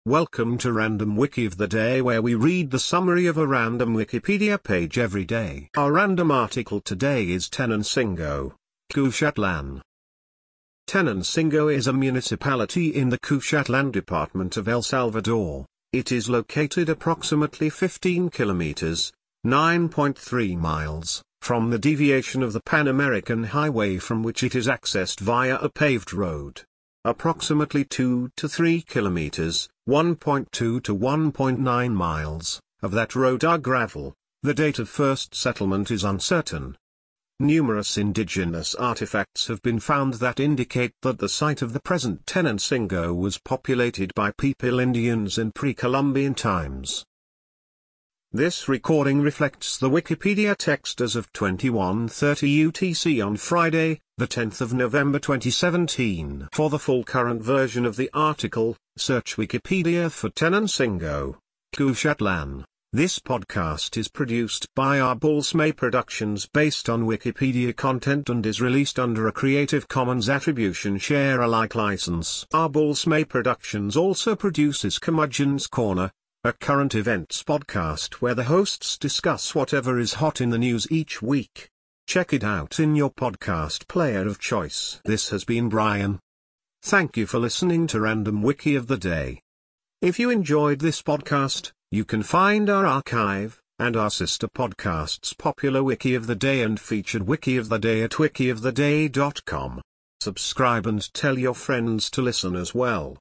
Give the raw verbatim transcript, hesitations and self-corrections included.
Welcome to Random Wiki of the Day, where we read the summary of a random Wikipedia page every day. Our random article today is Tenancingo, Cuscatlan. Tenancingo is a municipality in the Cuscatlan department of El Salvador. It is located approximately fifteen kilometers, nine point three miles, from the deviation of the Pan American Highway, from which it is accessed via a paved road. Approximately two to three kilometers, one point two to one point nine miles, of that road are gravel. The date of first settlement is uncertain. Numerous indigenous artifacts have been found that indicate that the site of the present Tenancingo was populated by Pipil Indians in pre-Columbian times. This recording reflects the Wikipedia text as of twenty-one thirty U T C on Friday, the tenth of November twenty seventeen. For the full current version of the article, search Wikipedia for Tenancingo, Cuscatlan. This podcast is produced by Arbulsmay Productions based on Wikipedia content and is released under a Creative Commons Attribution Share Alike license. Arbulsmay Productions also produces Curmudgeon's Corner, a current events podcast where the hosts discuss whatever is hot in the news each week. Check it out in your podcast player of choice. This has been Brian. Thank you for listening to Random Wiki of the Day. If you enjoyed this podcast, you can find our archive, and our sister podcasts Popular Wiki of the Day and Featured Wiki of the Day at wiki of the day dot com. Subscribe and tell your friends to listen as well.